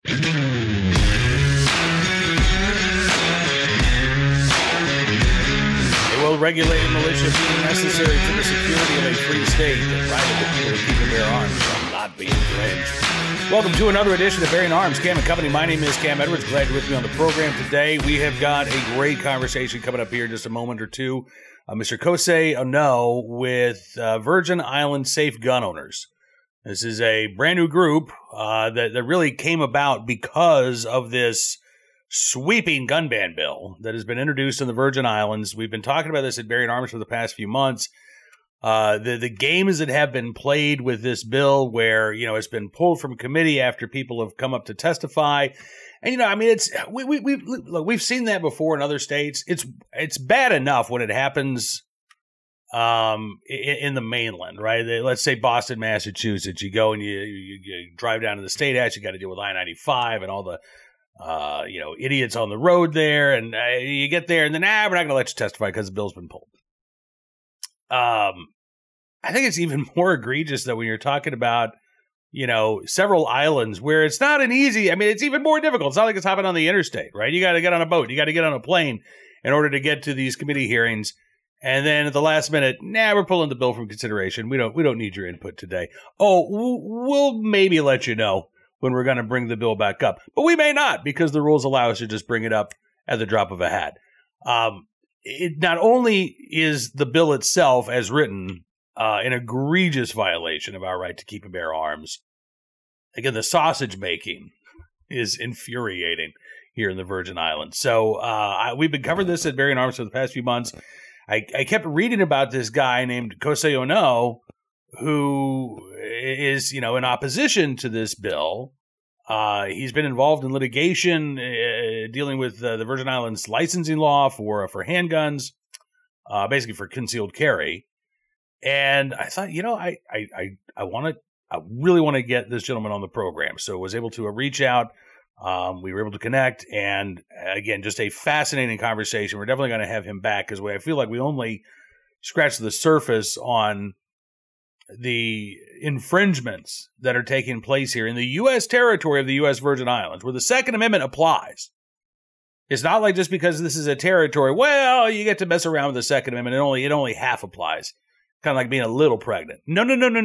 Will regulated militia being necessary to the security of a free state, the right of the people to keep and bear arms shall not be infringed. Welcome to another edition of Bearing Arms, Cam and Company. My name is Cam Edwards. Glad you're with me on the program today. We have got a great conversation coming up here in just a moment or two. Mr. Kosei Ono with Virgin Island Safe Gun Owners. This is a brand new group that really came about because of this sweeping gun ban bill that has been introduced in the Virgin Islands. We've been talking about this at Bearing Arms for the past few months. The games that have been played with this bill where, it's been pulled from committee after people have come up to testify. And, it's we've seen that before in other states. It's bad enough when it happens in the mainland, right? Let's say Boston, Massachusetts. You go and you drive down to the State House. You got to deal with I-95 and all the idiots on the road there, and you get there, and then, we're not going to let you testify because the bill's been pulled. I think it's even more egregious that when you're talking about, several islands where it's not an easy, it's even more difficult. It's not like it's hopping on the interstate, right? You got to get on a boat. You got to get on a plane in order to get to these committee hearings. And then at the last minute, we're pulling the bill from consideration. We don't need your input today. Oh, we'll maybe let you know when we're going to bring the bill back up. But we may not, because the rules allow us to just bring it up at the drop of a hat. It not only is the bill itself, as written, an egregious violation of our right to keep and bear arms. Again, the sausage making is infuriating here in the Virgin Islands. So we've been covering this at Bearing Arms for the past few months. I kept reading about this guy named Kosei Ono, who is, in opposition to this bill. He's been involved in litigation dealing with the Virgin Islands licensing law for handguns, basically for concealed carry. And I thought, I really want to get this gentleman on the program. So I was able to reach out. We were able to connect. And again, just a fascinating conversation. We're definitely going to have him back because I feel like we only scratched the surface on the infringements that are taking place here in the U.S. territory of the U.S. Virgin Islands, where the Second Amendment applies. It's not like just because this is a territory, you get to mess around with the Second Amendment. It only half applies. Kind of like being a little pregnant. No.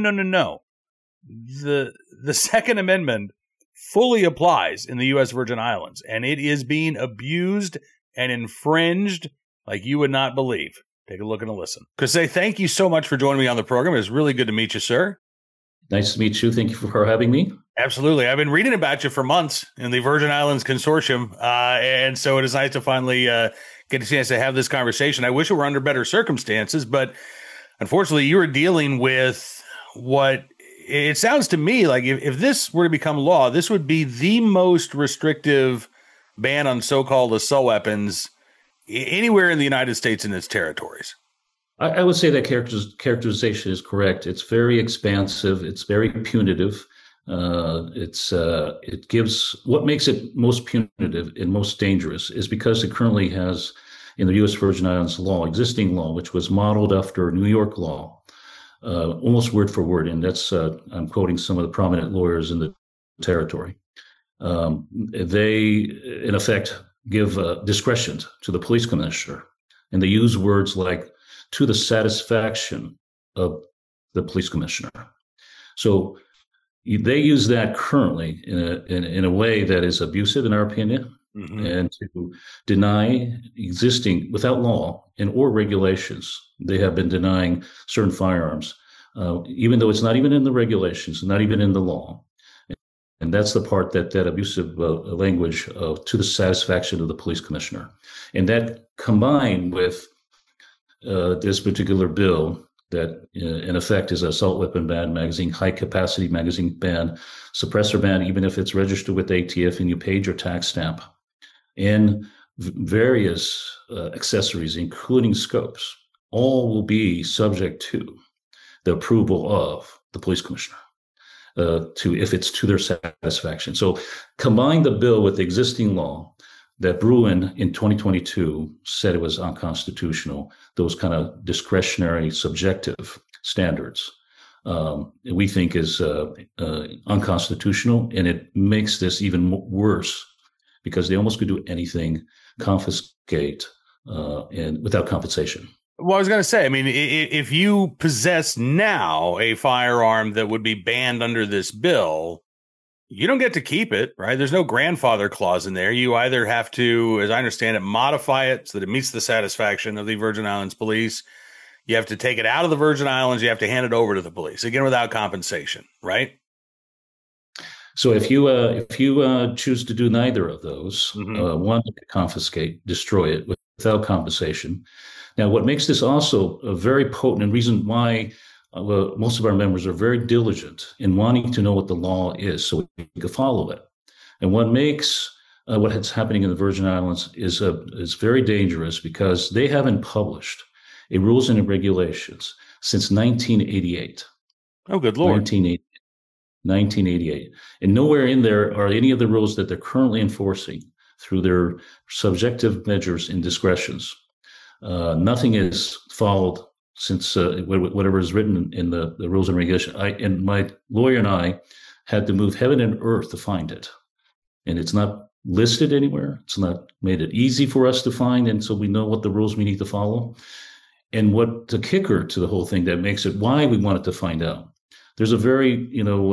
The Second Amendment fully applies in the U.S. Virgin Islands, and it is being abused and infringed like you would not believe. Take a look and a listen. Kosei, thank you so much for joining me on the program. It was really good to meet you, sir. Nice to meet you. Thank you for having me. Absolutely. I've been reading about you for months in the Virgin Islands Consortium, and so it is nice to finally get a chance to have this conversation. I wish it were under better circumstances, but unfortunately, you were dealing with what it sounds to me like if this were to become law, this would be the most restrictive ban on so-called assault weapons anywhere in the United States and its territories. I would say that characterization is correct. It's very expansive. It's very punitive. It gives what makes it most punitive and most dangerous is because it currently has in the U.S. Virgin Islands law, existing law, which was modeled after New York law, almost word for word. And that's I'm quoting some of the prominent lawyers in the territory. They, in effect, give discretion to the police commissioner, and they use words like to the satisfaction of the police commissioner. So they use that currently in a way that is abusive, in our opinion, and to deny existing without law and or regulations. They have been denying certain firearms, even though it's not even in the regulations, not even in the law. And that's the part that abusive language to the satisfaction of the police commissioner. And that combined with this particular bill that in effect is assault weapon ban, magazine, high capacity magazine ban, suppressor ban, even if it's registered with ATF and you paid your tax stamp, and various accessories, including scopes, all will be subject to the approval of the police commissioner. If it's to their satisfaction. So combine the bill with the existing law that Bruen in 2022 said it was unconstitutional, those kind of discretionary subjective standards. we think is unconstitutional, and it makes this even worse because they almost could do anything, confiscate, and without compensation. Well, I was going to say, I mean, if you possess now a firearm that would be banned under this bill, you don't get to keep it, right? There's no grandfather clause in there. You either have to, as I understand it, modify it so that it meets the satisfaction of the Virgin Islands police. You have to take it out of the Virgin Islands. You have to hand it over to the police, again, without compensation, right? So if you choose to do neither of those, one, confiscate, destroy it without compensation. Now, what makes this also a very potent and reason why most of our members are very diligent in wanting to know what the law is so we can follow it. And what makes what's happening in the Virgin Islands is very dangerous because they haven't published a rules and regulations since 1988. Oh, good Lord. 1988. And nowhere in there are any of the rules that they're currently enforcing through their subjective measures and discretions. Nothing is followed since whatever is written in the rules and regulations. And my lawyer and I had to move heaven and earth to find it. And it's not listed anywhere. It's not made it easy for us to find. And so we know what the rules we need to follow. And what the kicker to the whole thing that makes it why we wanted to find out. There's a very,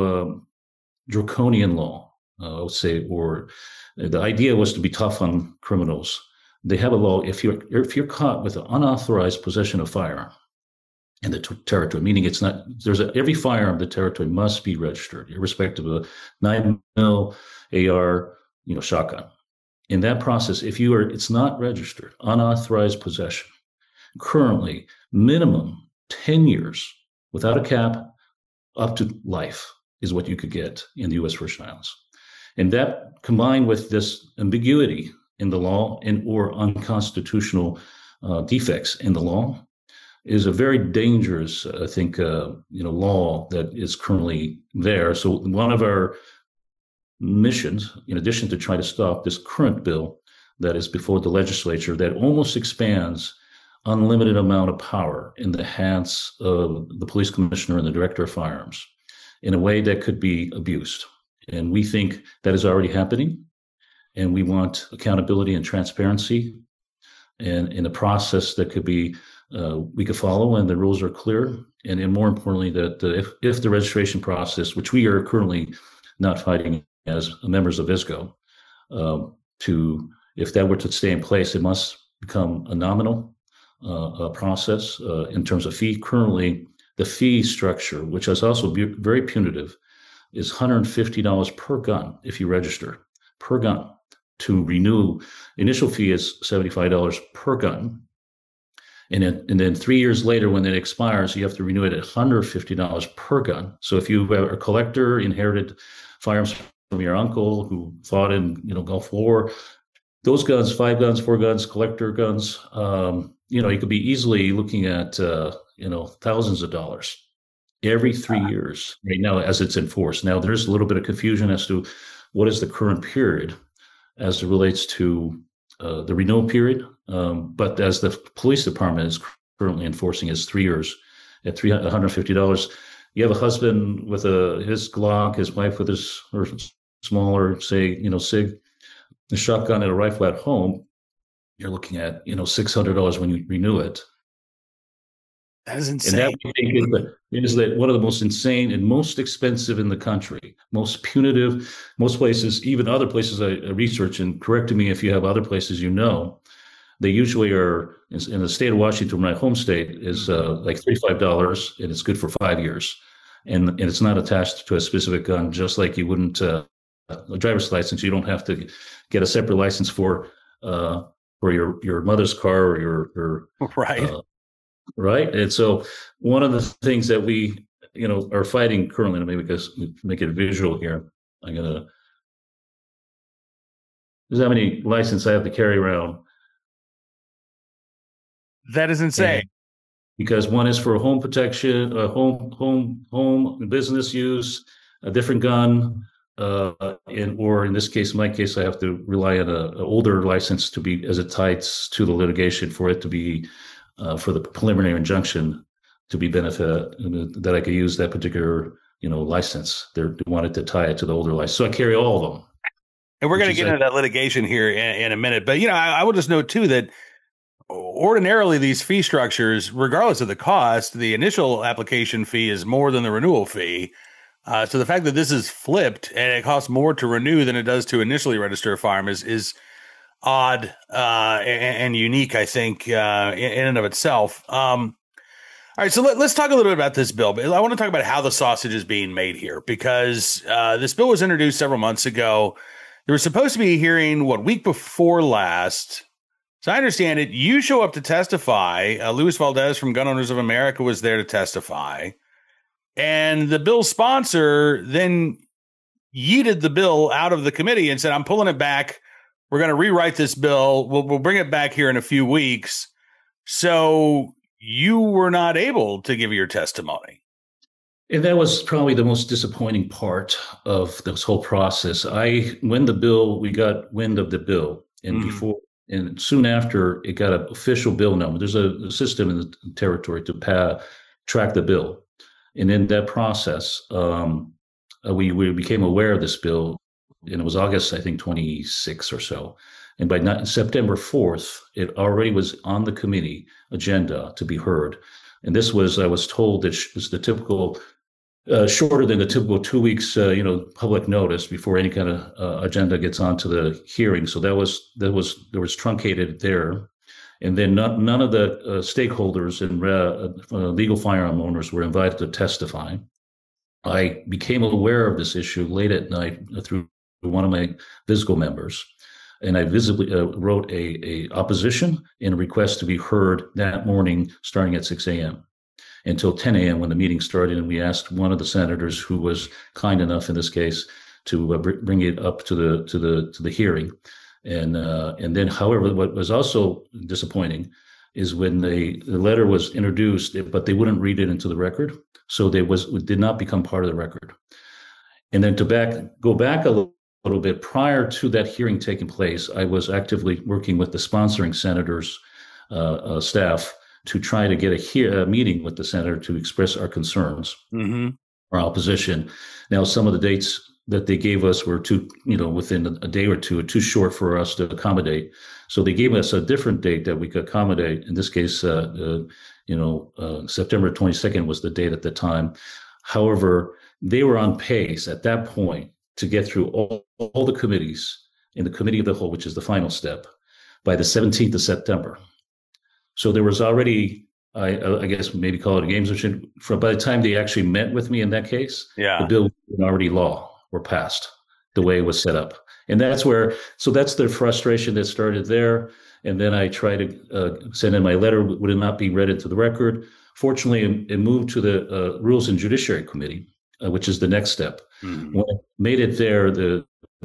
draconian law, I would say, or the idea was to be tough on criminals. They have a law if you're caught with an unauthorized possession of firearm in the territory, meaning it's not every firearm in the territory must be registered, irrespective of a 9mm AR, shotgun. In that process, it's not registered, unauthorized possession. Currently, minimum 10 years without a cap, up to life is what you could get in the U.S. Virgin Islands. And that combined with this ambiguity in the law and or unconstitutional defects in the law is a very dangerous, I think, law that is currently there. So one of our missions, in addition to try to stop this current bill that is before the legislature that almost expands unlimited amount of power in the hands of the police commissioner and the director of firearms in a way that could be abused. And we think that is already happening. And we want accountability and transparency and in a process that could be, we could follow and the rules are clear. And more importantly, that if the registration process, which we are currently not fighting as members of ISGO, if that were to stay in place, it must become a nominal process in terms of fee. Currently, the fee structure, which is also very punitive, is $150 per gun if you register, per gun. To renew, initial fee is $75 per gun. And then 3 years later, when it expires, you have to renew it at $150 per gun. So if you are a collector, inherited firearms from your uncle who fought in Gulf War, those guns, 5 guns, 4 guns, collector guns, you could be easily looking at thousands of dollars every 3 years right now as it's enforced. Now there's a little bit of confusion as to what is the current period as it relates to the renewal period. But as the police department is currently enforcing is 3 years at $150. You have a husband with his Glock, his wife with her smaller, say, SIG, a shotgun and a rifle at home. You're looking at, $600 when you renew it. That is insane. And that is that one of the most insane and most expensive in the country, most punitive, most places, even other places I research, and correct me if you have other places they usually are, in the state of Washington, my home state, is like $35, and it's good for 5 years. And it's not attached to a specific gun, just like you wouldn't, a driver's license, you don't have to get a separate license for your mother's car or your right. Right. And so one of the things that we, are fighting currently, maybe because we make it visual here, there's how many licenses I have to carry around. That is insane. And because one is for home protection, home business use, a different gun, or in this case, my case, I have to rely on an older license to be as it ties to the litigation for it to be for the preliminary injunction to be benefit that I could use that particular license. They wanted to tie it to the older license, so I carry all of them. And we're going to get into that litigation here in a minute. But, I will just note, too, that ordinarily these fee structures, regardless of the cost, the initial application fee is more than the renewal fee. So the fact that this is flipped and it costs more to renew than it does to initially register a firearm is odd and unique, I think, in and of itself. All right, so let's talk a little bit about this bill. I want to talk about how the sausage is being made here, because this bill was introduced several months ago. There was supposed to be a hearing, week before last. So I understand it. You show up to testify. Luis Valdez from Gun Owners of America was there to testify. And the bill sponsor then yeeted the bill out of the committee and said, I'm pulling it back. We're going to rewrite this bill. We'll bring it back here in a few weeks. So you were not able to give your testimony. And that was probably the most disappointing part of this whole process. We got wind of the bill, and soon after it got an official bill number. There's a system in the territory to track the bill. And in that process, we became aware of this bill, and it was August, I think, 26 or so. And by September 4th, it already was on the committee agenda to be heard. And this was, I was told, that is the typical shorter than the typical 2 weeks, public notice before any kind of agenda gets onto the hearing. So there was truncated there, and then none of the stakeholders and legal firearm owners were invited to testify. I became aware of this issue late at night through one of my VSGO members, and I visibly wrote a opposition and a request to be heard that morning, starting at 6 a.m. until 10 a.m. when the meeting started, and we asked one of the senators, who was kind enough in this case, to bring it up to the hearing. And then, however, what was also disappointing is when the letter was introduced, but they wouldn't read it into the record, so it did not become part of the record. And then to go back a little bit, prior to that hearing taking place, I was actively working with the sponsoring senator's staff to try to get a meeting with the senator to express our concerns, our opposition. Now, some of the dates that they gave us were within a day or two, too short for us to accommodate. So they gave us a different date that we could accommodate. In this case, September 22nd was the date at the time. However, they were on pace at that point to get through all the committees in the committee of the whole, which is the final step, by the 17th of September. So there was already, I guess maybe call it a gamesmanship. By the time they actually met with me in that case, the bill was already law or passed the way it was set up. And that's that's the frustration that started there. And then I tried to send in my letter, would it not be read into the record? Fortunately, it moved to the Rules and Judiciary Committee, which is the next step. Mm-hmm. When it made it there, the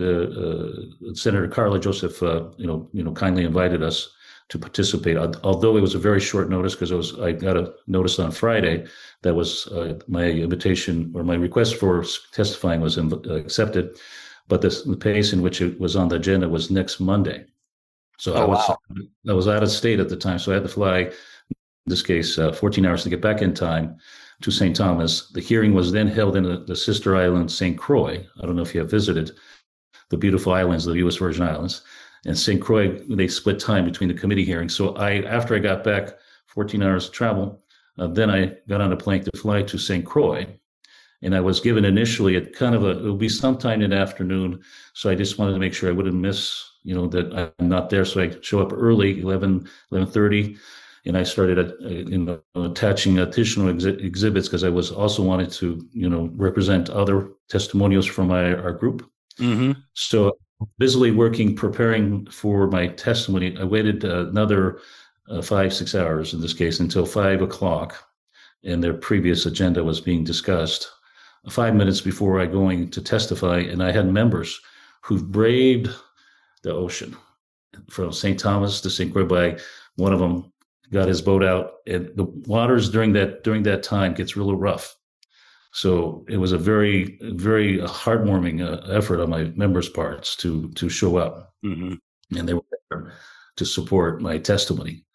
Senator Carla Joseph, kindly invited us to participate, although it was a very short notice, because I got a notice on Friday that was my invitation or my request for testifying was accepted, but the pace in which it was on the agenda was next Monday. So I was out of state at the time, so I had to fly, in this case, 14 hours to get back in time to St. Thomas. The hearing was then held in the sister island, St. Croix. I don't know if you have visited the beautiful islands, the U.S. Virgin Islands. And St. Croix, they split time between the committee hearings. So after I got back, 14 hours of travel, then I got on a plane to fly to St. Croix. And I was given initially it would be sometime in the afternoon. So I just wanted to make sure I wouldn't miss, that I'm not there. So I show up early, 11:30. And I started attaching additional exhibits, because I was also wanted to, represent other testimonials from our group. Mm-hmm. So busily working, preparing for my testimony. I waited another 5-6 hours in this case until 5 o'clock, and their previous agenda was being discussed. 5 minutes before I going to testify, and I had members who braved the ocean from St. Thomas to St. Croix. One of them got his boat out, and the waters during that time gets really rough. So it was a very, very heartwarming effort on my members' parts to show up, mm-hmm. and they were there to support my testimony.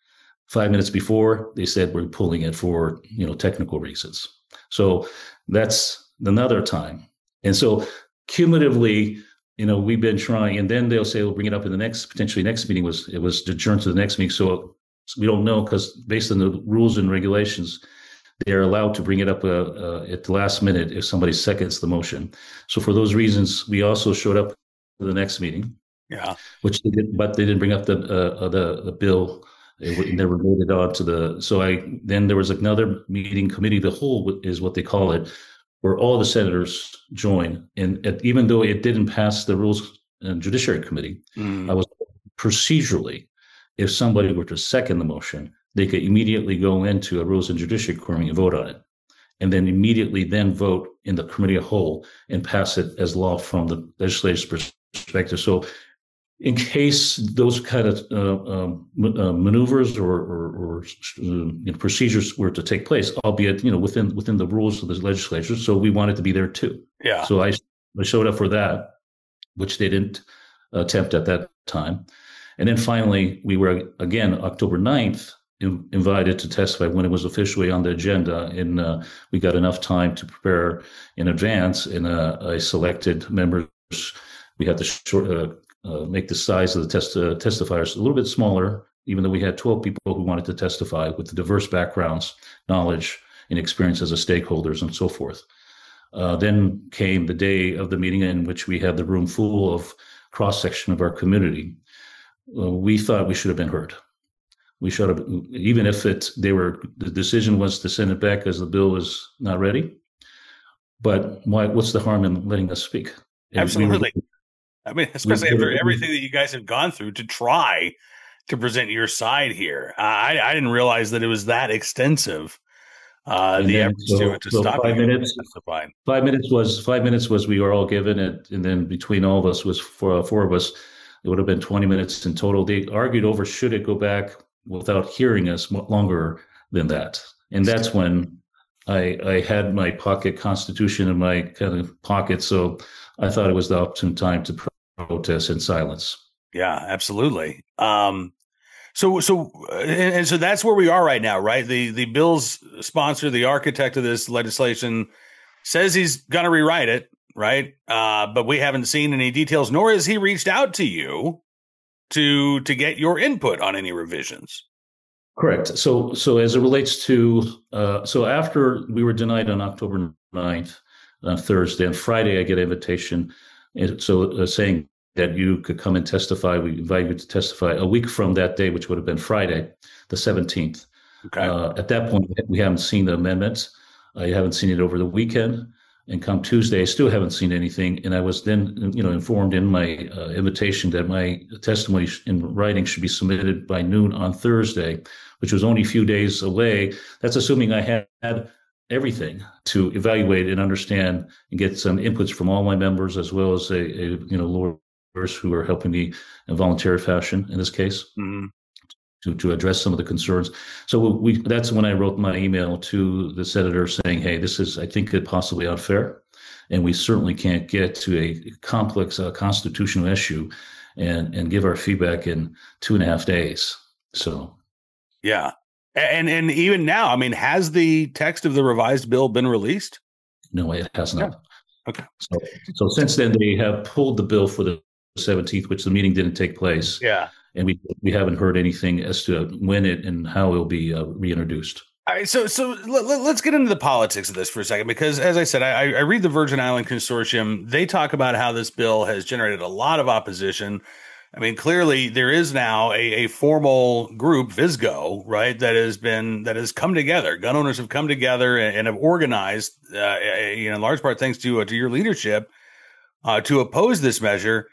5 minutes before, they said we're pulling it for technical reasons. So that's another time. And so cumulatively, we've been trying, and then they'll say we'll bring it up in the potentially next meeting. It was adjourned to the next meeting. So we don't know, because based on the rules and regulations, they're allowed to bring it up at the last minute if somebody seconds the motion. So for those reasons, we also showed up to the next meeting. Yeah, which they did, but they didn't bring up the bill. It never voted on to the. So then there was another meeting, committee of the whole is what they call it, where all the senators join. And even though it didn't pass the Rules and Judiciary Committee, I was procedurally, if somebody were to second the motion, they could immediately go into a Rules and Judiciary Committee and vote on it, and immediately vote in the committee of whole and pass it as law from the legislative perspective. So in case those kind of maneuvers or procedures were to take place, albeit within the rules of the legislature, so we wanted to be there too. Yeah. So I showed up for that, which they didn't attempt at that time, and then finally we were again October 9th invited to testify when it was officially on the agenda, and we got enough time to prepare in advance, and I selected members. We had to make the size of the testifiers a little bit smaller, even though we had 12 people who wanted to testify with diverse backgrounds, knowledge, and experience as a stakeholders and so forth. Then came the day of the meeting in which we had the room full of cross-section of our community. We thought we should have been heard. We should have, even if the decision was to send it back as the bill was not ready. But what's the harm in letting us speak? Absolutely. I mean, especially after everything that you guys have gone through to try to present your side here. I didn't realize that it was that extensive. The efforts to stop 5 minutes. testifying. 5 minutes was we were all given it, and then between all of us was four of us. It would have been 20 minutes in total. They argued over should it go back without hearing us longer than that, and that's when I had my pocket constitution in my kind of pocket, so I thought it was the opportune time to protest in silence. Yeah, absolutely. So that's where we are right now, right? The bill's sponsor, the architect of this legislation, says he's going to rewrite it, right? But we haven't seen any details, nor has he reached out to you to get your input on any revisions. Correct. So as it relates to, so after we were denied on October 9th, on Thursday, and Friday I get an invitation, saying that you could come and testify. We invite you to testify a week from that day, which would have been Friday, the 17th. Okay. At that point, we haven't seen the amendments. I haven't seen it over the weekend. And come Tuesday, I still haven't seen anything. And I was then, informed in my invitation that my testimony in writing should be submitted by noon on Thursday, which was only a few days away. That's assuming I had everything to evaluate and understand and get some inputs from all my members, as well as lawyers who are helping me in voluntary fashion in this case. Mm-hmm. To address some of the concerns. So that's when I wrote my email to the senator saying, hey, this is, I think, possibly unfair, and we certainly can't get to a complex constitutional issue and give our feedback in 2.5 days. So, yeah. And even now, I mean, has the text of the revised bill been released? No, it has not. Yeah. Okay. So since then, they have pulled the bill for the 17th, which the meeting didn't take place. Yeah. And we haven't heard anything as to when it and how it will be reintroduced. All right, so let's get into the politics of this for a second, because as I said, I read the Virgin Island Consortium. They talk about how this bill has generated a lot of opposition. I mean, clearly there is now a formal group, VSGO, right, that has come together. Gun owners have come together and have organized, in large part thanks to your leadership, to oppose this measure.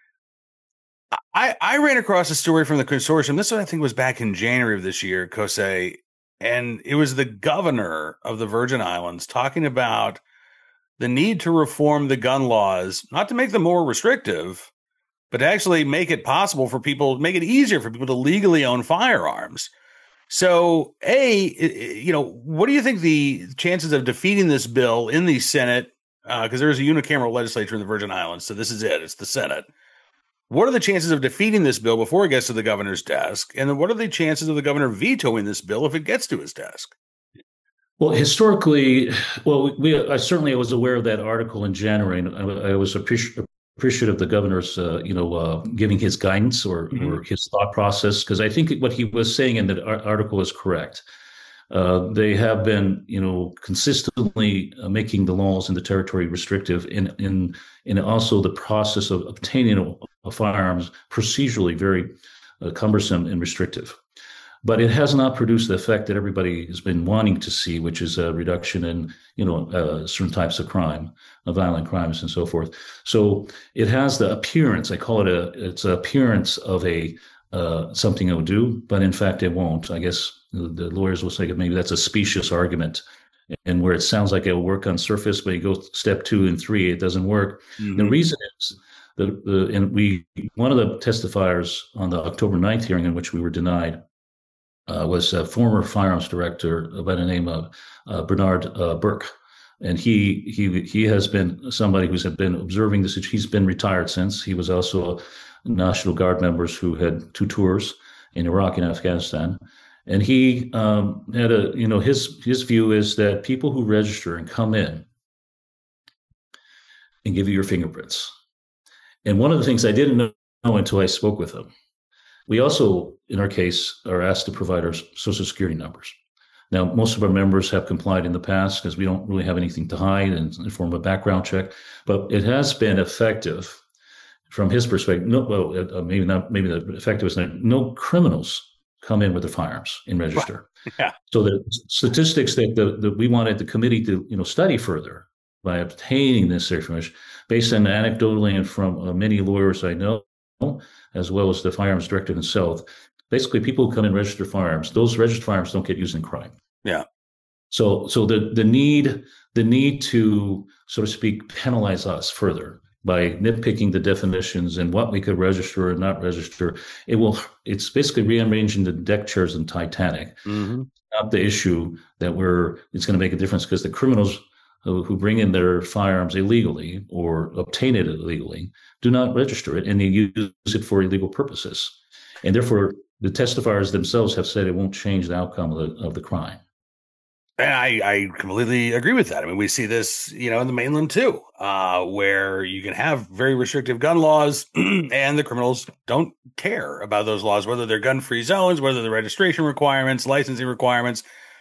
I ran across a story from the consortium. This, I think, was back in January of this year, Kosei, and it was the governor of the Virgin Islands talking about the need to reform the gun laws, not to make them more restrictive, but to actually make it possible for people, make it easier for people to legally own firearms. So, what do you think the chances of defeating this bill in the Senate? Because there is a unicameral legislature in the Virgin Islands, so this is it. It's the Senate. What are the chances of defeating this bill before it gets to the governor's desk? And then what are the chances of the governor vetoing this bill if it gets to his desk? Well, historically, I certainly was aware of that article in January, and I was appreciative of the governor's, giving his guidance or his thought process, because I think what he was saying in that article is correct. They have been, consistently making the laws in the territory restrictive, in also the process of obtaining firearms procedurally very cumbersome and restrictive. But it has not produced the effect that everybody has been wanting to see, which is a reduction in, certain types of crime, violent crimes, and so forth. So it has the appearance. I call it it's an appearance of a something it will do, but in fact it won't. I guess the lawyers will say maybe that's a specious argument, and where it sounds like it will work on surface, but you go step 2 and 3, it doesn't work. Mm-hmm. The reason is one of the testifiers on the October 9th hearing in which we were denied was a former firearms director by the name of Bernard Burke. And he has been somebody who's been observing this. He's been retired since. He was also a National Guard member who had 2 tours in Iraq and Afghanistan. And he had his view is that people who register and come in and give you your fingerprints. And one of the things I didn't know until I spoke with him, we also, in our case, are asked to provide our social security numbers. Now, most of our members have complied in the past because we don't really have anything to hide in the form of a background check, but it has been effective from his perspective. Maybe the effective is that no criminals come in with their firearms and register. Yeah. So the statistics that we wanted the committee to study further by obtaining this information, based on anecdotally and from many lawyers I know, as well as the firearms director himself, basically people who come and register firearms, those registered firearms don't get used in crime. Yeah. So the need to, so to speak, penalize us further by nitpicking the definitions and what we could register or not register, it's basically rearranging the deck chairs in Titanic. Mm-hmm. Not the issue that it's going to make a difference, because the criminals who bring in their firearms illegally or obtain it illegally do not register it, and they use it for illegal purposes. And therefore, the testifiers themselves have said it won't change the outcome of the crime. And I completely agree with that. I mean, we see this, in the mainland too, where you can have very restrictive gun laws and the criminals don't care about those laws, whether they're gun-free zones, whether they're registration requirements, licensing requirements.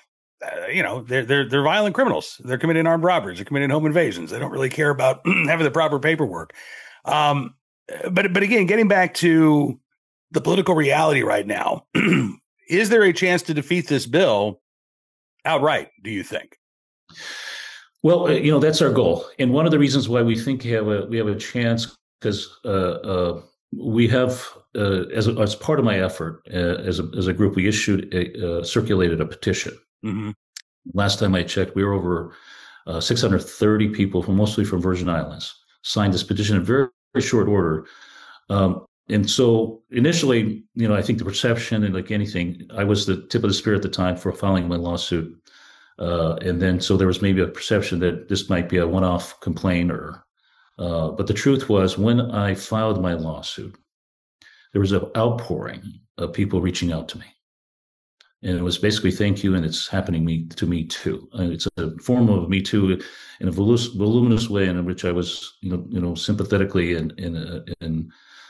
They're violent criminals. They're committing armed robberies. They're committing home invasions. They don't really care about having the proper paperwork. But again, getting back to the political reality right now, is there a chance to defeat this bill outright, do you think? Well, that's our goal. And one of the reasons why we think we have a chance, because we have, as part of my effort, as a group, we circulated a petition. Mm-hmm. Last time I checked, we were over 630 people, mostly from Virgin Islands, signed this petition in very, very short order. And so initially, I think the perception, and like anything, I was the tip of the spear at the time for filing my lawsuit. And then so there was maybe a perception that this might be a one-off complaint, but the truth was, when I filed my lawsuit, there was an outpouring of people reaching out to me. And it was basically, thank you, and it's happening to me too. And it's a form of me too, in a voluminous way, in which I was, sympathetically and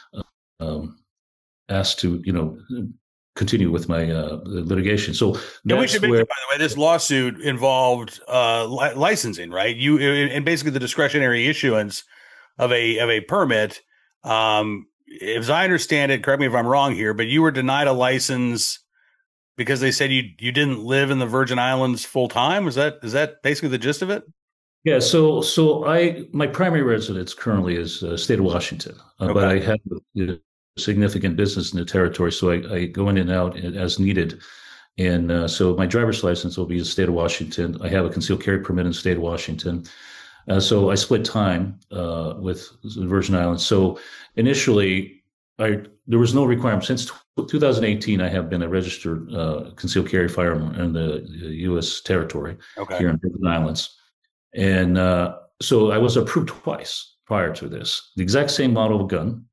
asked to, continue with my litigation. So we should mention, by the way, this lawsuit involved licensing, right? And basically the discretionary issuance of a permit. As I understand it, correct me if I'm wrong here, but you were denied a license because they said you didn't live in the Virgin Islands full time. Is that basically the gist of it? Yeah. So my primary residence currently is state of Washington, okay. But I have significant business in the territory, so I go in and out as needed. And so my driver's license will be in the state of Washington. I have a concealed carry permit in the state of Washington. So I split time with the Virgin Islands. So initially, there was no requirement. Since 2018, I have been a registered concealed carry firearm in the U.S. territory here in Virgin Islands. And so I was approved twice prior to this. The exact same model of gun,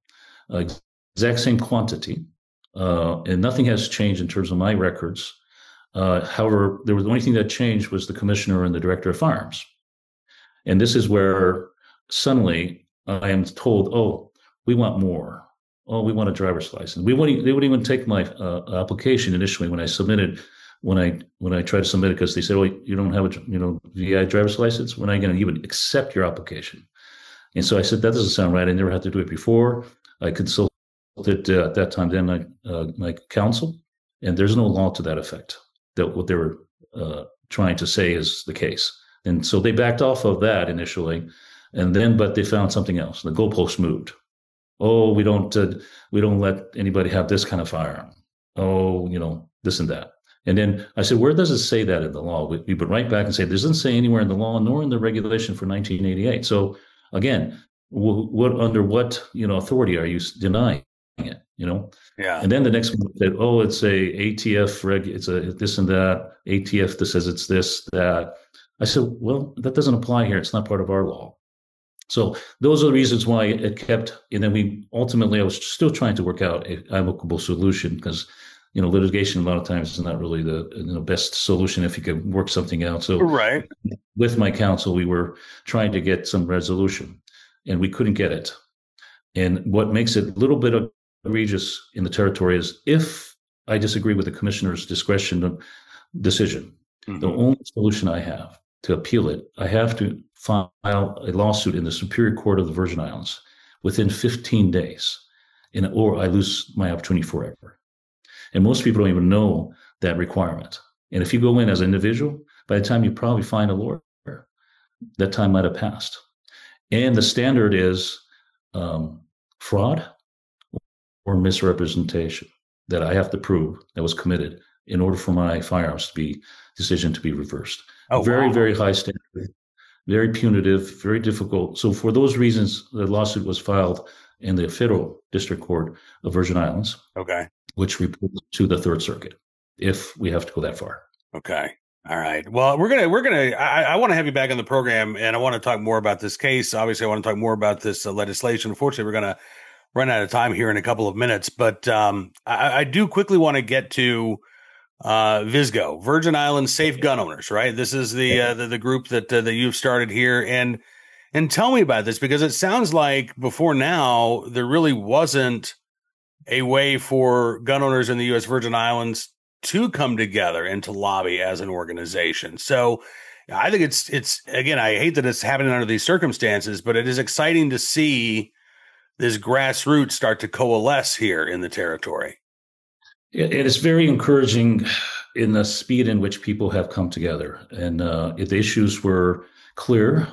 exact same quantity, and nothing has changed in terms of my records. However, the only thing that changed was the commissioner and the director of firearms. And this is where suddenly I am told, oh, we want more. Oh, we want a driver's license. They wouldn't even take my application initially when I submitted. When I tried to submit it, because they said, "Oh, you don't have a VI driver's license. We're not going to even accept your application." And so I said, "That doesn't sound right. I never had to do it before." I consulted at that time then my counsel, and there's no law to that effect. That what they were trying to say is the case. And so they backed off of that initially, but they found something else. The goalpost moved. Oh, we don't let anybody have this kind of firearm. Oh, this and that. And then I said, where does it say that in the law? We went right back and say, this doesn't say anywhere in the law, nor in the regulation for 1988. So again, under what authority are you denying it? Yeah. And then the next one said, oh, it's a ATF it's a this and that. ATF that says it's this, that. I said, well, that doesn't apply here. It's not part of our law. So those are the reasons why it kept. And then I was still trying to work out an amicable solution, because litigation a lot of times is not really the best solution if you can work something out. So right. With my counsel, we were trying to get some resolution, and we couldn't get it. And what makes it a little bit egregious in the territory is if I disagree with the commissioner's decision, the only solution I have to appeal it, I have to file a lawsuit in the Superior Court of the Virgin Islands within 15 days, or I lose my opportunity forever. And most people don't even know that requirement. And if you go in as an individual, by the time you probably find a lawyer, that time might have passed. And the standard is fraud or misrepresentation that I have to prove that was committed in order for my firearms decision to be reversed. Oh, very, wow. Very high standard, very punitive, very difficult. So for those reasons, the lawsuit was filed in the Federal District Court of Virgin Islands. Okay. Which reports to the Third Circuit, if we have to go that far. Okay. All right. Well, I want to have you back on the program, and I want to talk more about this case. Obviously, I want to talk more about this legislation. Unfortunately, we're going to run out of time here in a couple of minutes, but I do quickly want to get to VSGO, Virgin Islands Safe Gun Owners, right? This is the group that you've started here, and tell me about this, because it sounds like before now there really wasn't a way for gun owners in the U.S. Virgin Islands to come together and to lobby as an organization. So I think it's again, I hate that it's happening under these circumstances, but it is exciting to see this grassroots start to coalesce here in the territory. It is very encouraging in the speed in which people have come together. And if the issues were clear,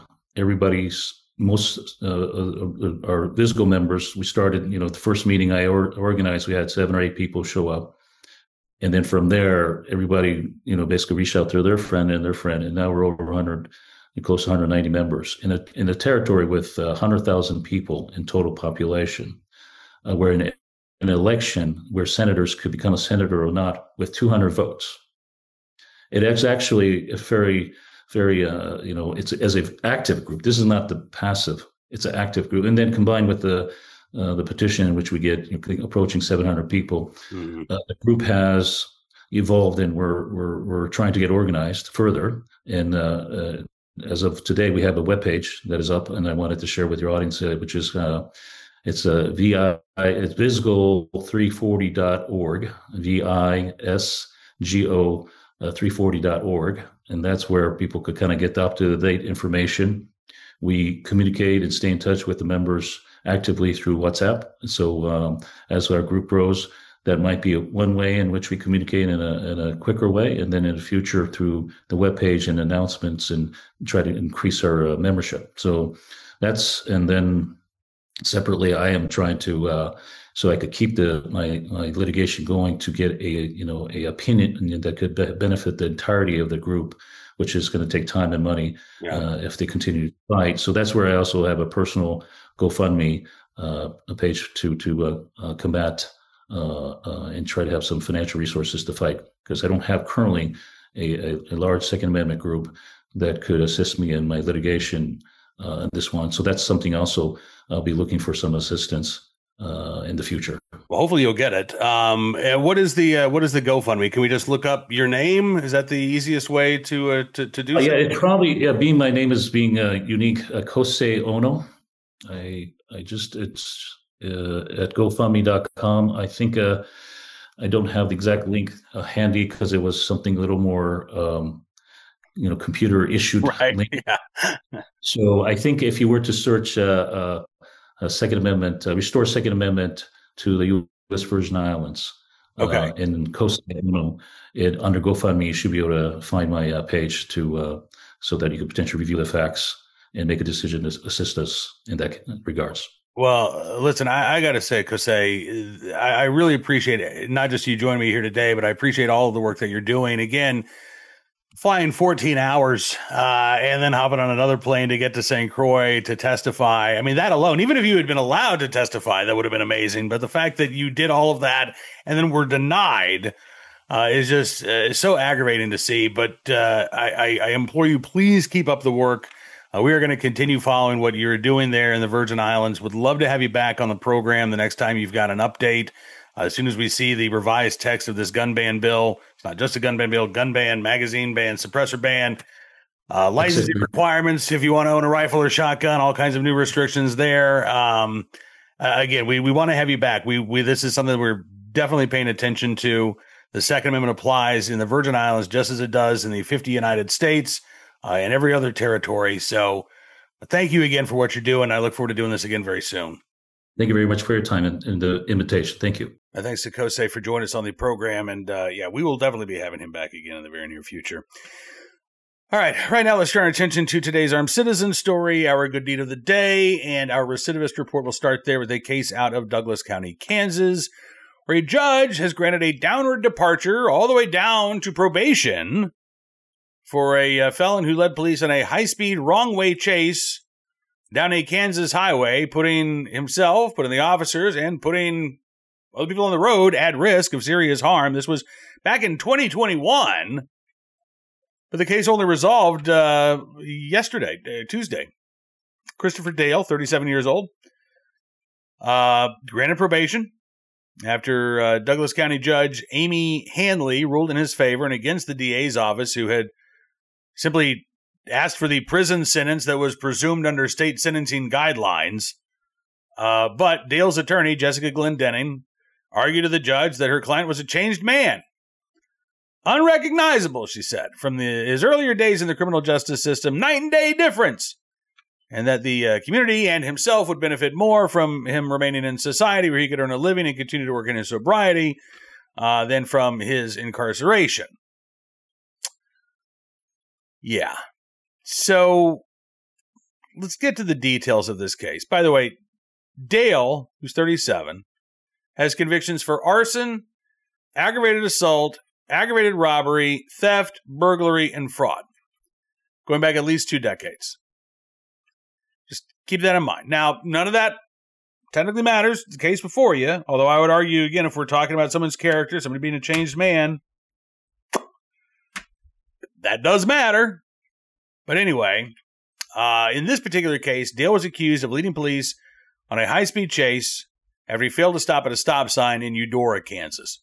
most our VSGO members, we started, the first meeting I organized, we had 7 or 8 people show up. And then from there, everybody, basically reached out to their friend and their friend. And now we're over 100, close to 190 members in a territory with 100,000 people in total population. We're in an election where senators could become a senator or not with 200 votes. It is actually a very it's as an active group. This is not the passive; it's an active group. And then combined with the petition, in which we get approaching 700 people, the group has evolved, and we're trying to get organized further. And as of today, we have a webpage that is up, and I wanted to share with your audience, which is it's it's visgo340.org, VISGO 340.org. And that's where people could kind of get the up-to-date information. We communicate and stay in touch with the members actively through WhatsApp. So as our group grows, that might be one way in which we communicate in a quicker way. And then in the future, through the webpage and announcements, and try to increase our membership. So and then separately, I am trying to, so I could keep my litigation going, to get a opinion that could benefit the entirety of the group, which is going to take time and money if they continue to fight. So that's where I also have a personal GoFundMe a page to combat and try to have some financial resources to fight, because I don't have currently a large Second Amendment group that could assist me in my litigation this one. So that's something also I'll be looking for some assistance in the future. Well, hopefully you'll get it. And what is the GoFundMe? Can we just look up your name? Is that the easiest way to do so? Yeah, it probably, being my name is being unique, Kosei Ono. I just, it's at GoFundMe.com. I think I don't have the exact link handy because it was something a little more, computer issued Right. link. Yeah. So I think if you were to search a Second Amendment, restore Second Amendment to the U.S. Virgin Islands, Okay. in Costa, under GoFundMe, you should be able to find my page so that you could potentially review the facts and make a decision to assist us in that regards. Well, listen, I got to say, Kosei, I really appreciate it. Not just you joining me here today, but I appreciate all of the work that you're doing. Again, flying 14 hours and then hopping on another plane to get to St. Croix to testify. I mean, that alone, even if you had been allowed to testify, that would have been amazing. But the fact that you did all of that and then were denied is just so aggravating to see. But I implore you, please keep up the work. We are going to continue following what you're doing there in the Virgin Islands. Would love to have you back on the program the next time you've got an update. As soon as we see the revised text of this gun ban bill, it's not just a gun ban bill, gun ban, magazine ban, suppressor ban, licensing requirements if you want to own a rifle or shotgun, all kinds of new restrictions there. Again, we want to have you back. This is something that we're definitely paying attention to. The Second Amendment applies in the Virgin Islands just as it does in the 50 United States and every other territory. So thank you again for what you're doing. I look forward to doing this again very soon. Thank you very much for your time and the invitation. Thank you. Thanks to Kosei for joining us on the program. And we will definitely be having him back again in the very near future. All right. Right now, let's turn our attention to today's armed citizen story, our good deed of the day. And our recidivist report will start there with a case out of Douglas County, Kansas, where a judge has granted a downward departure all the way down to probation for a felon who led police on a high-speed wrong-way chase down a Kansas highway, putting the officers, and putting other people on the road at risk of serious harm. This was back in 2021, but the case only resolved Tuesday. Christopher Dale, 37 years old, granted probation after Douglas County Judge Amy Hanley ruled in his favor and against the DA's office, who had simply asked for the prison sentence that was presumed under state sentencing guidelines. But Dale's attorney, Jessica Glendenning, argued to the judge that her client was a changed man. Unrecognizable, she said, from his earlier days in the criminal justice system, night and day difference. And that the community and himself would benefit more from him remaining in society where he could earn a living and continue to work in his sobriety than from his incarceration. Yeah. So let's get to the details of this case. By the way, Dale, who's 37, has convictions for arson, aggravated assault, aggravated robbery, theft, burglary, and fraud, going back at least 2 decades. Just keep that in mind. Now, none of that technically matters. It's the case before you, although I would argue, again, if we're talking about someone's character, somebody being a changed man, that does matter. But anyway, in this particular case, Dale was accused of leading police on a high-speed chase after he failed to stop at a stop sign in Eudora, Kansas.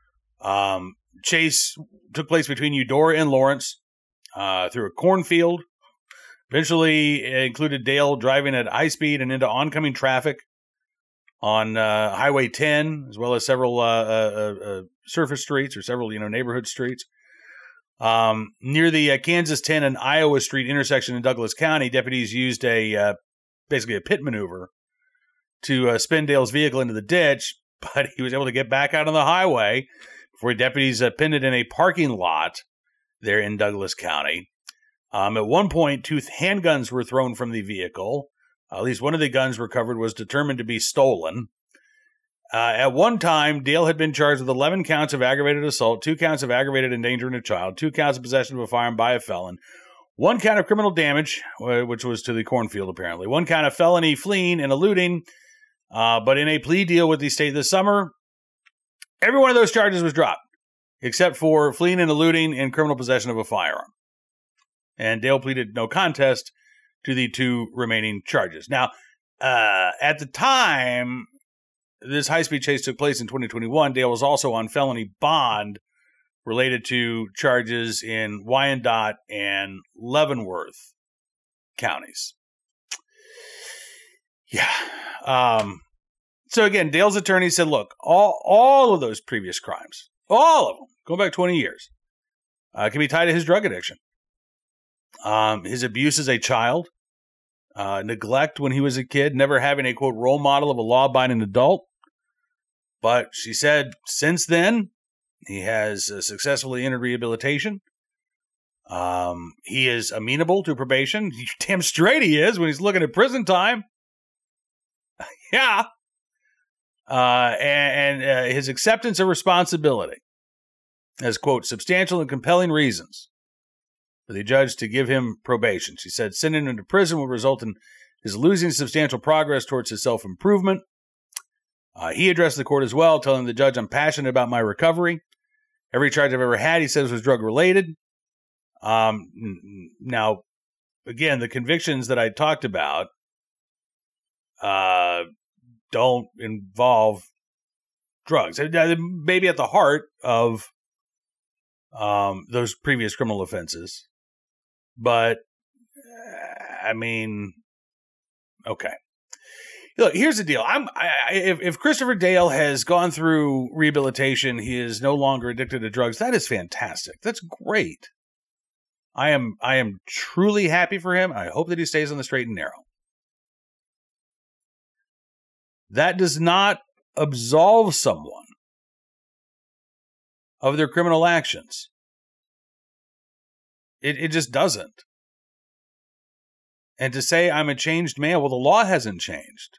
Chase took place between Eudora and Lawrence through a cornfield. Eventually, it included Dale driving at high speed and into oncoming traffic on Highway 10, as well as several surface streets or several neighborhood streets. Near the Kansas 10 and Iowa Street intersection in Douglas County, deputies used basically a pit maneuver to spin Dale's vehicle into the ditch, but he was able to get back out on the highway before deputies pinned it in a parking lot there in Douglas County. At one point, 2 handguns were thrown from the vehicle. At least one of the guns recovered was determined to be stolen. At one time, Dale had been charged with 11 counts of aggravated assault, 2 counts of aggravated endangering a child, 2 counts of possession of a firearm by a felon, 1 count of criminal damage, which was to the cornfield apparently, 1 count of felony fleeing and eluding. But in a plea deal with the state this summer, every one of those charges was dropped, except for fleeing and eluding and criminal possession of a firearm. And Dale pleaded no contest to the 2 remaining charges. Now, at the time, this high-speed chase took place in 2021, Dale was also on felony bond related to charges in Wyandotte and Leavenworth counties. Yeah. So again, Dale's attorney said, look, all of those previous crimes, all of them, going back 20 years, can be tied to his drug addiction. His abuse as a child, neglect when he was a kid, never having a, quote, role model of a law-abiding adult. But she said since then, he has successfully entered rehabilitation. He is amenable to probation. Damn straight he is when he's looking at prison time. Yeah. And his acceptance of responsibility as, quote, substantial and compelling reasons for the judge to give him probation. She said sending him to prison will result in his losing substantial progress towards his self-improvement. He addressed the court as well, telling the judge, I'm passionate about my recovery. Every charge I've ever had, he says, was drug-related. Now, again, the convictions that I talked about don't involve drugs. They may be at the heart of those previous criminal offenses. But, I mean, okay. Look, here's the deal. If Christopher Dale has gone through rehabilitation, he is no longer addicted to drugs. That is fantastic. That's great. I am truly happy for him. I hope that he stays on the straight and narrow. That does not absolve someone of their criminal actions. It just doesn't. And to say I'm a changed man, well, the law hasn't changed.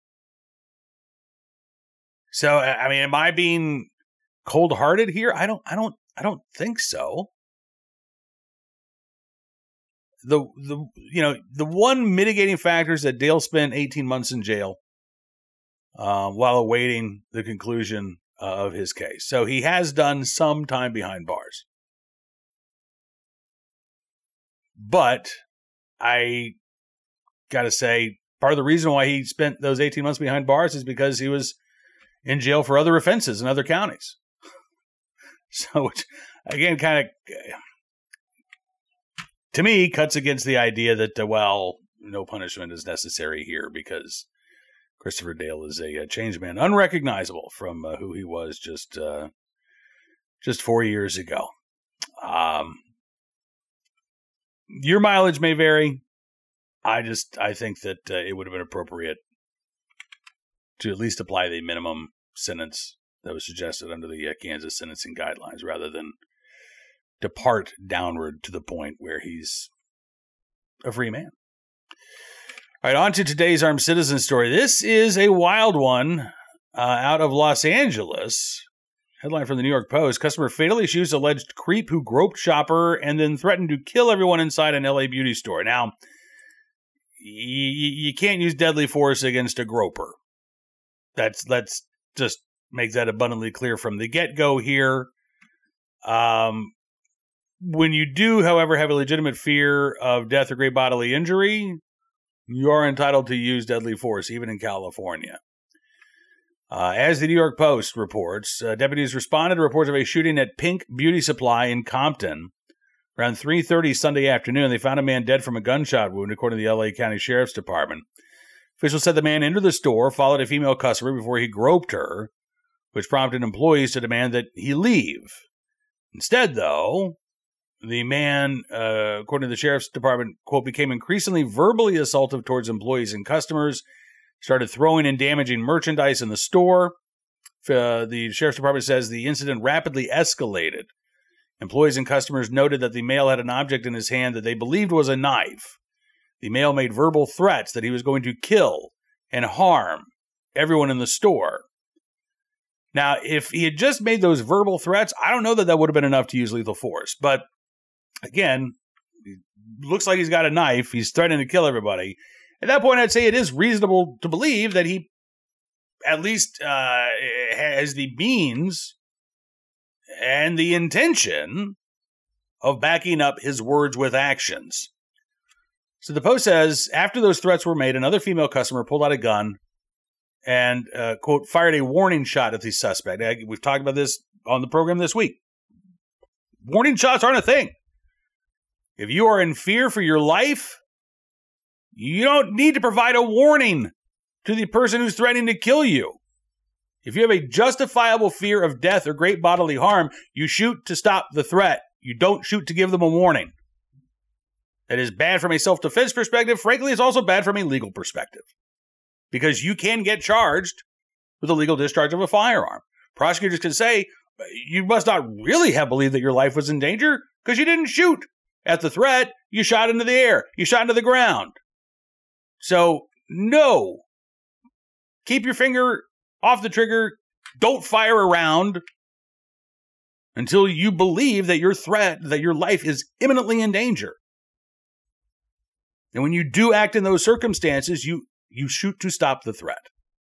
So, I mean, am I being cold-hearted here? I don't think so. The one mitigating factor is that Dale spent 18 months in jail while awaiting the conclusion of his case. So he has done some time behind bars. But I got to say, part of the reason why he spent those 18 months behind bars is because he was in jail for other offenses in other counties. So, which, again, kind of, to me, cuts against the idea that, no punishment is necessary here because Christopher Dale is a changed man, unrecognizable from who he was just 4 years ago. Your mileage may vary. I think that it would have been appropriate to at least apply the minimum sentence that was suggested under the Kansas sentencing guidelines rather than depart downward to the point where he's a free man. All right, on to today's armed citizen story. This is a wild one out of Los Angeles. Headline from the New York Post. Customer fatally shoots alleged creep who groped shopper and then threatened to kill everyone inside an LA beauty store. Now, you can't use deadly force against a groper. Let's just make that abundantly clear from the get-go here. When you do, however, have a legitimate fear of death or great bodily injury, you are entitled to use deadly force, even in California. As the New York Post reports, deputies responded to reports of a shooting at Pink Beauty Supply in Compton. Around 3:30 Sunday afternoon, they found a man dead from a gunshot wound, according to the LA County Sheriff's Department. Officials said the man entered the store, followed a female customer before he groped her, which prompted employees to demand that he leave. Instead, though, the man, according to the Sheriff's Department, quote, became increasingly verbally assaultive towards employees and customers, started throwing and damaging merchandise in the store. The Sheriff's Department says the incident rapidly escalated. Employees and customers noted that the male had an object in his hand that they believed was a knife. The male made verbal threats that he was going to kill and harm everyone in the store. Now, if he had just made those verbal threats, I don't know that would have been enough to use lethal force. But again, it looks like he's got a knife. He's threatening to kill everybody. At that point, I'd say it is reasonable to believe that he at least has the means and the intention of backing up his words with actions. So the Post says, after those threats were made, another female customer pulled out a gun and, quote, fired a warning shot at the suspect. We've talked about this on the program this week. Warning shots aren't a thing. If you are in fear for your life, you don't need to provide a warning to the person who's threatening to kill you. If you have a justifiable fear of death or great bodily harm, you shoot to stop the threat. You don't shoot to give them a warning. That is bad from a self-defense perspective. Frankly, it's also bad from a legal perspective, because you can get charged with illegal discharge of a firearm. Prosecutors can say, you must not really have believed that your life was in danger because you didn't shoot at the threat. You shot into the air. You shot into the ground. So, no. Keep your finger off the trigger. Don't fire around until you believe that your life is imminently in danger. And when you do act in those circumstances, you shoot to stop the threat.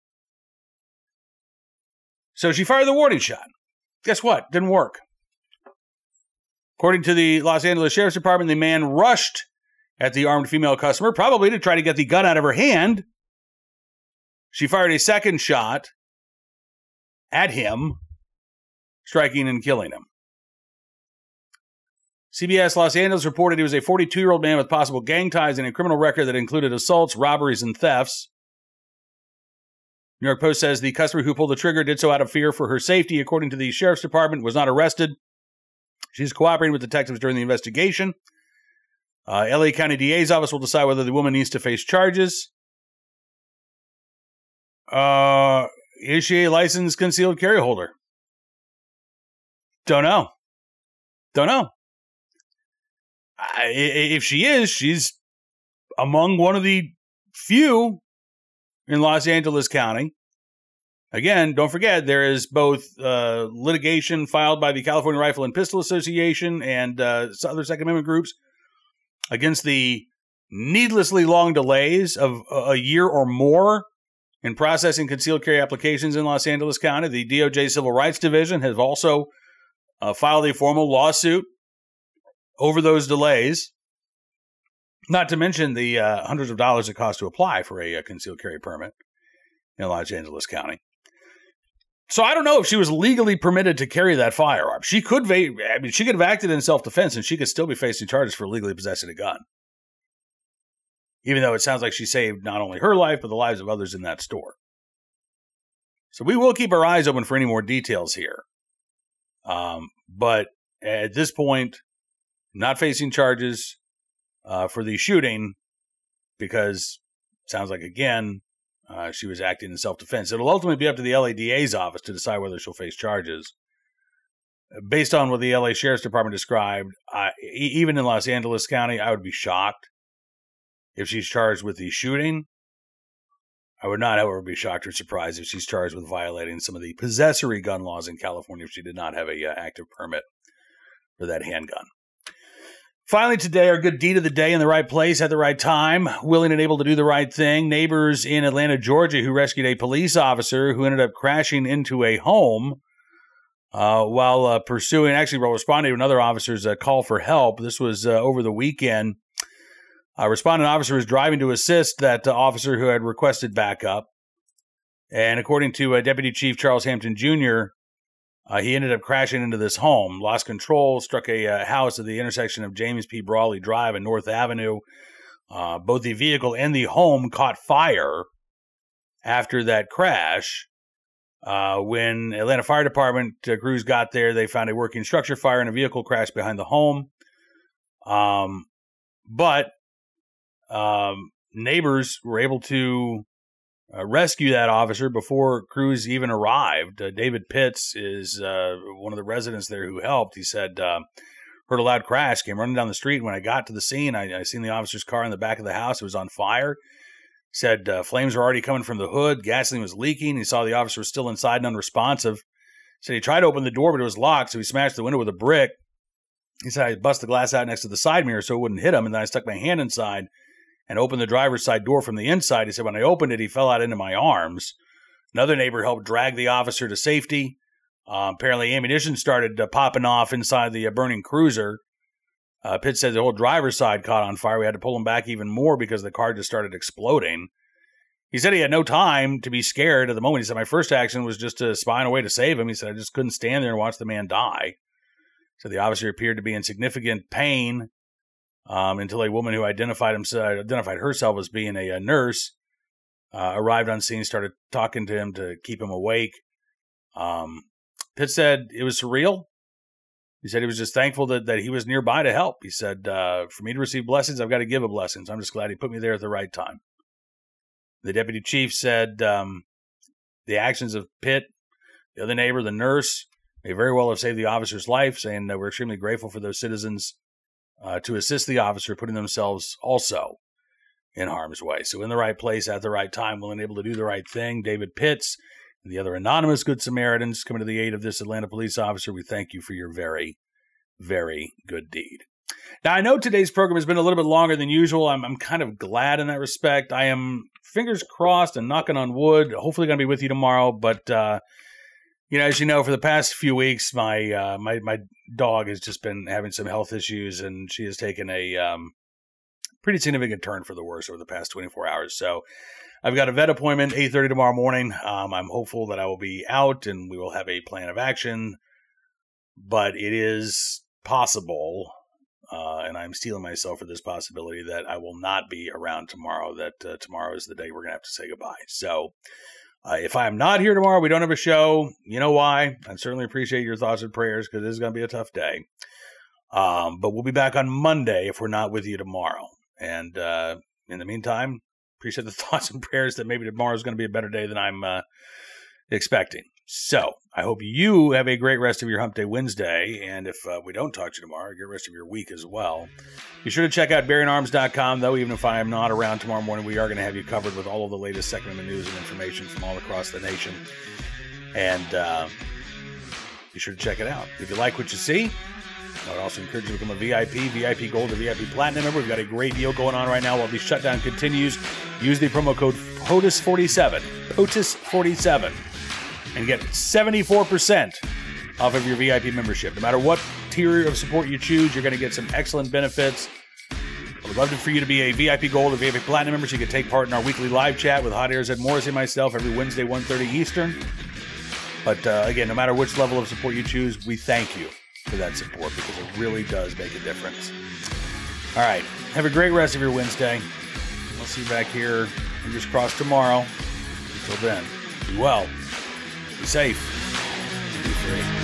So she fired the warning shot. Guess what? Didn't work. According to the Los Angeles Sheriff's Department, the man rushed at the armed female customer, probably to try to get the gun out of her hand. She fired a second shot at him, striking and killing him. CBS Los Angeles reported he was a 42-year-old man with possible gang ties and a criminal record that included assaults, robberies, and thefts. New York Post says the customer who pulled the trigger did so out of fear for her safety. According to the Sheriff's Department, was not arrested. She's cooperating with detectives during the investigation. LA County DA's office will decide whether the woman needs to face charges. Is she a licensed concealed carry holder? Don't know. If she is, she's among one of the few in Los Angeles County. Again, don't forget, there is both litigation filed by the California Rifle and Pistol Association and other Second Amendment groups against the needlessly long delays of a year or more in processing concealed carry applications in Los Angeles County. The DOJ Civil Rights Division has also filed a formal lawsuit over those delays, not to mention the hundreds of dollars it costs to apply for a concealed carry permit in Los Angeles County. So I don't know if she was legally permitted to carry that firearm. She could have acted in self-defense, and she could still be facing charges for illegally possessing a gun. Even though it sounds like she saved not only her life, but the lives of others in that store. So we will keep our eyes open for any more details here. But at this point, not facing charges for the shooting, because it sounds like, again, she was acting in self-defense. It'll ultimately be up to the LADA's office to decide whether she'll face charges. Based on what the LA Sheriff's Department described, even in Los Angeles County, I would be shocked if she's charged with the shooting. I would not, however, be shocked or surprised if she's charged with violating some of the possessory gun laws in California if she did not have a active permit for that handgun. Finally today, our good deed of the day in the right place at the right time, willing and able to do the right thing. Neighbors in Atlanta, Georgia, who rescued a police officer who ended up crashing into a home while responding to another officer's call for help. This was over the weekend. A responding officer was driving to assist that officer who had requested backup. And according to Deputy Chief Charles Hampton Jr., he ended up crashing into this home, lost control, struck a house at the intersection of James P. Brawley Drive and North Avenue. Both the vehicle and the home caught fire after that crash. When Atlanta Fire Department crews got there, they found a working structure fire and a vehicle crashed behind the home. But neighbors were able to rescue that officer before crews even arrived. David Pitts is one of the residents there who helped. He said, heard a loud crash, came running down the street. When I got to the scene, I seen the officer's car in the back of the house. It was on fire. He said flames were already coming from the hood. Gasoline was leaking. He saw the officer was still inside and unresponsive. He said he tried to open the door, but it was locked, so he smashed the window with a brick. He said, I busted the glass out next to the side mirror so it wouldn't hit him, and then I stuck my hand inside and opened the driver's side door from the inside. He said, when I opened it, he fell out into my arms. Another neighbor helped drag the officer to safety. Apparently, ammunition started popping off inside the burning cruiser. Pitt said the whole driver's side caught on fire. We had to pull him back even more because the car just started exploding. He said he had no time to be scared at the moment. He said, my first action was just to spy on a way to save him. He said, I just couldn't stand there and watch the man die. So the officer appeared to be in significant pain until a woman who identified herself as being a nurse arrived on scene, started talking to him to keep him awake. Pitt said it was surreal. He said he was just thankful that he was nearby to help. He said, for me to receive blessings, I've got to give a blessing. So I'm just glad he put me there at the right time. The deputy chief said the actions of Pitt, the other neighbor, the nurse, may very well have saved the officer's life, saying that we're extremely grateful for those citizens to assist the officer, putting themselves also in harm's way. So in the right place at the right time, willing and able to do the right thing. David Pitts and the other anonymous Good Samaritans coming to the aid of this Atlanta police officer, we thank you for your very, very good deed. Now, I know today's program has been a little bit longer than usual. I'm kind of glad in that respect. I am, fingers crossed and knocking on wood, hopefully going to be with you tomorrow. But, as you know, for the past few weeks, my my dog has just been having some health issues, and she has taken a pretty significant turn for the worse over the past 24 hours. So I've got a vet appointment, 8:30 tomorrow morning. I'm hopeful that I will be out and we will have a plan of action. But it is possible, and I'm steeling myself for this possibility, that I will not be around tomorrow, that tomorrow is the day we're going to have to say goodbye. So if I am not here tomorrow, we don't have a show. You know why? I certainly appreciate your thoughts and prayers, because this is going to be a tough day. But we'll be back on Monday if we're not with you tomorrow. And in the meantime, appreciate the thoughts and prayers that maybe tomorrow is going to be a better day than I'm expecting. So I hope you have a great rest of your Hump Day Wednesday. And if we don't talk to you tomorrow, a great rest of your week as well. Be sure to check out BarronArms.com, though. Even if I am not around tomorrow morning, we are going to have you covered with all of the latest Second Amendment news and information from all across the nation. And be sure to check it out. If you like what you see, I would also encourage you to become a VIP Gold, or VIP Platinum member. We've got a great deal going on right now while the shutdown continues. Use the promo code POTUS47, and get 74% off of your VIP membership. No matter what tier of support you choose, you're going to get some excellent benefits. I would love for you to be a VIP Gold or VIP Platinum member so you can take part in our weekly live chat with Hot Airs Ed Morrissey and myself every Wednesday, 1:30 Eastern. But again, no matter which level of support you choose, we thank you for that support, because it really does make a difference. All right. Have a great rest of your Wednesday. I'll see you back here, fingers crossed, tomorrow. Until then, be well, be safe, be free.